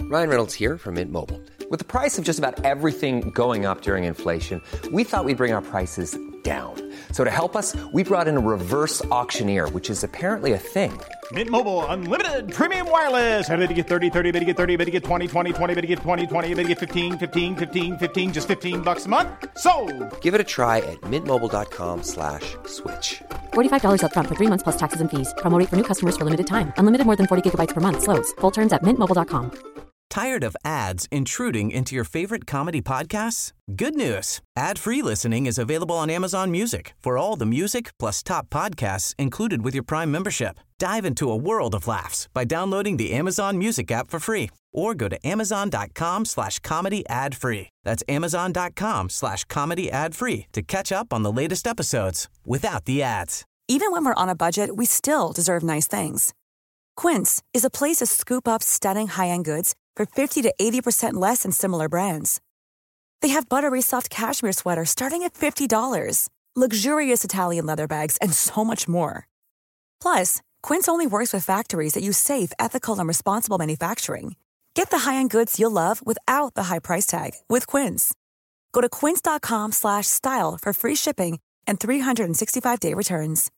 Ryan Reynolds here from Mint Mobile. With the price of just about everything going up during inflation, we thought we'd bring our prices down. So to help us, we brought in a reverse auctioneer, which is apparently a thing. Mint Mobile Unlimited Premium Wireless. How to get 30, 30, bit to get 30, bit to get 20, 20, 20, bit to get 20, 20, bit to get 15, 15, 15, 15, just $15 a month? Sold! Give it a try at mintmobile.com/switch. $45 up front for 3 months plus taxes and fees. Promo rate for new customers for limited time. Unlimited more than 40 gigabytes per month. Slows full terms at mintmobile.com. Tired of ads intruding into your favorite comedy podcasts? Good news. Ad-free listening is available on Amazon Music for all the music plus top podcasts included with your Prime membership. Dive into a world of laughs by downloading the Amazon Music app for free or go to amazon.com/comedy ad-free. That's amazon.com/comedy ad-free to catch up on the latest episodes without the ads. Even when we're on a budget, we still deserve nice things. Quince is a place to scoop up stunning high-end goods for 50 to 80% less than similar brands. They have buttery soft cashmere sweaters starting at $50, luxurious Italian leather bags, and so much more. Plus, Quince only works with factories that use safe, ethical, and responsible manufacturing. Get the high-end goods you'll love without the high price tag with Quince. Go to quince.com/style for free shipping and 365-day returns.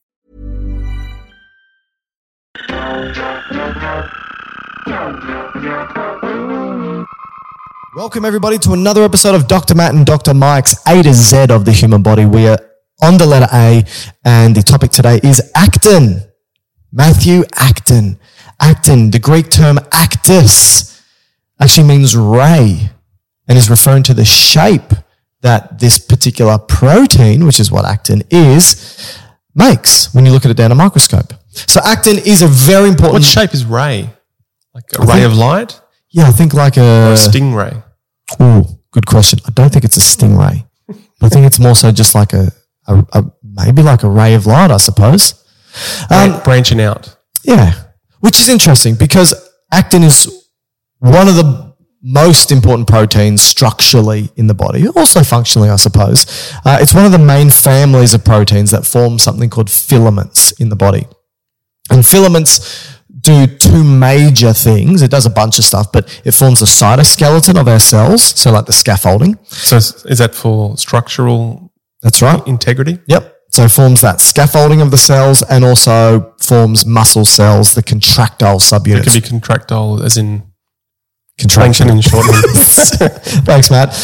Welcome everybody to another episode of Dr. Matt and Dr. Mike's A to Z of the human body. We are on the letter A, and the topic today is actin. Matthew Acton. Actin, the Greek term actus, actually means ray and is referring to the shape that this particular protein, which is what actin is, makes when you look at it down a microscope. So actin is a very important... What shape is ray? Like a ray of light? Yeah, I think like Or a stingray? Oh, good question. I don't think it's a stingray. I think it's more so just like a maybe like a ray of light, I suppose. Branching out. Yeah, which is interesting because actin is one of the most important proteins structurally in the body, also functionally, I suppose. It's one of the main families of proteins that form something called filaments in the body. And filaments do two major things. It does a bunch of stuff, but it forms the cytoskeleton of our cells, so like the scaffolding. So is that for structural That's right. integrity? Yep. So it forms that scaffolding of the cells and also forms muscle cells, the contractile subunits. It could be contractile as in contraction and shortening. Thanks, Matt.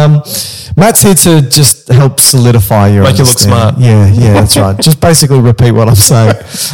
Matt's here to just help solidify your Make you look smart. Yeah, that's right. Just basically repeat what I'm saying.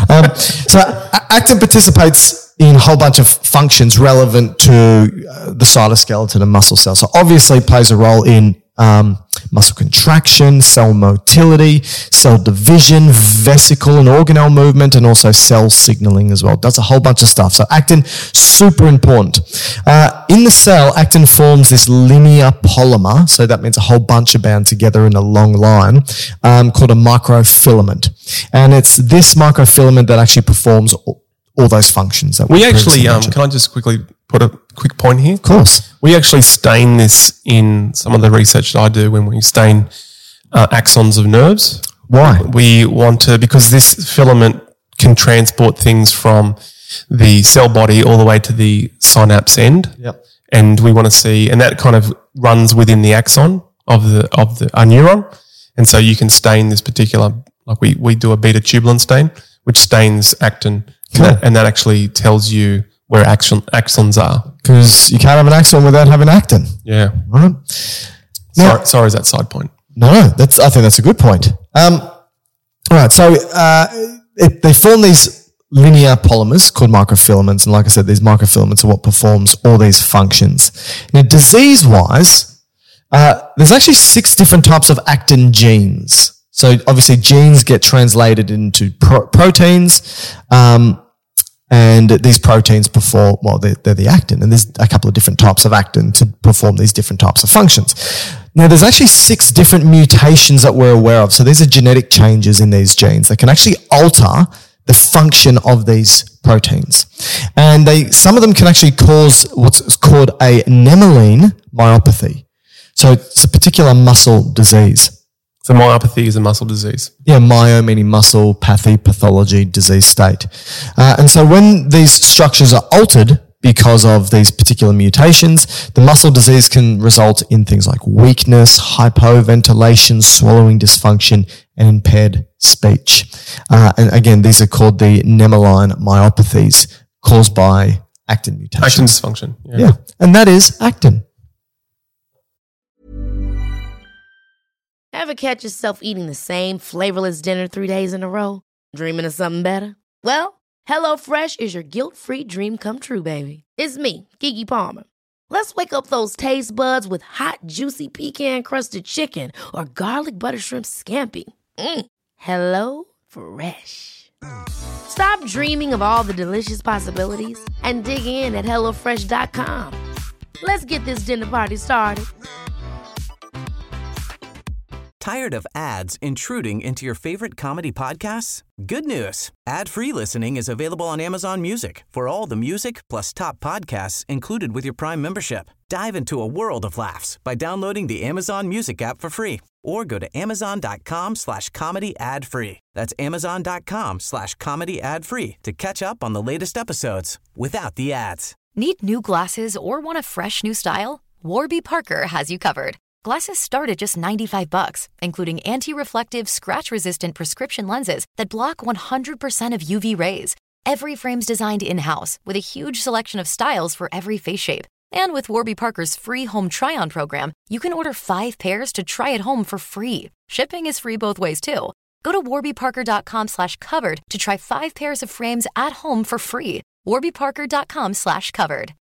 So actin participates in a whole bunch of functions relevant to the cytoskeleton and muscle cells. So obviously plays a role in muscle contraction, cell motility, cell division, vesicle and organelle movement, and also cell signaling as well. Does a whole bunch of stuff. So actin, super important. In the cell, actin forms this linear polymer. So that means a whole bunch are bound together in a long line called a microfilament. And it's this microfilament that actually performs all those functions that we actually, can I just quickly put a quick point here? Of course. We actually stain this in some of the research that I do when we stain axons of nerves. Why? We want to, because this filament can transport things from the cell body all the way to the synapse end. Yep. And we want to see, and that kind of runs within the axon of a neuron. And so you can stain this particular, like we do a beta tubulin stain, which stains actin. Cool. And that actually tells you where axons are. Because you can't have an axon without having actin. Yeah. Right? Sorry, is that side point? No, I think that's a good point. All right, so they form these linear polymers called microfilaments, and like I said, these microfilaments are what performs all these functions. Now, disease-wise, there's actually 6 different types of actin genes. So obviously genes get translated into proteins, and these proteins perform, well, they're the actin, and there's a couple of different types of actin to perform these different types of functions. Now, there's actually 6 different mutations that we're aware of. So these are genetic changes in these genes that can actually alter the function of these proteins. And some of them can actually cause what's called a Nemaline myopathy. So it's a particular muscle disease. So myopathy is a muscle disease. Yeah, myo meaning muscle, pathy, pathology, disease state. And so when these structures are altered because of these particular mutations. The muscle disease can result in things like weakness, hypoventilation, swallowing dysfunction, and impaired speech. And again, these are called the Nemaline myopathies caused by actin mutations. Actin dysfunction. Yeah. And that is actin. Ever catch yourself eating the same flavorless dinner 3 days in a row? Dreaming of something better? Well, HelloFresh is your guilt-free dream come true, baby. It's me, Keke Palmer. Let's wake up those taste buds with hot, juicy pecan-crusted chicken or garlic butter shrimp scampi. Hello Fresh. Stop dreaming of all the delicious possibilities and dig in at HelloFresh.com. Let's get this dinner party started. Tired of ads intruding into your favorite comedy podcasts? Good news. Ad-free listening is available on Amazon Music for all the music plus top podcasts included with your Prime membership. Dive into a world of laughs by downloading the Amazon Music app for free or go to amazon.com/comedy ad-free. That's amazon.com/comedy ad-free to catch up on the latest episodes without the ads. Need new glasses or want a fresh new style? Warby Parker has you covered. Glasses start at just $95, including anti-reflective, scratch-resistant prescription lenses that block 100% of UV rays. Every frame's designed in-house with a huge selection of styles for every face shape. And with Warby Parker's free home try-on program, you can order 5 pairs to try at home for free. Shipping is free both ways, too. Go to warbyparker.com/covered to try 5 pairs of frames at home for free. warbyparker.com/covered.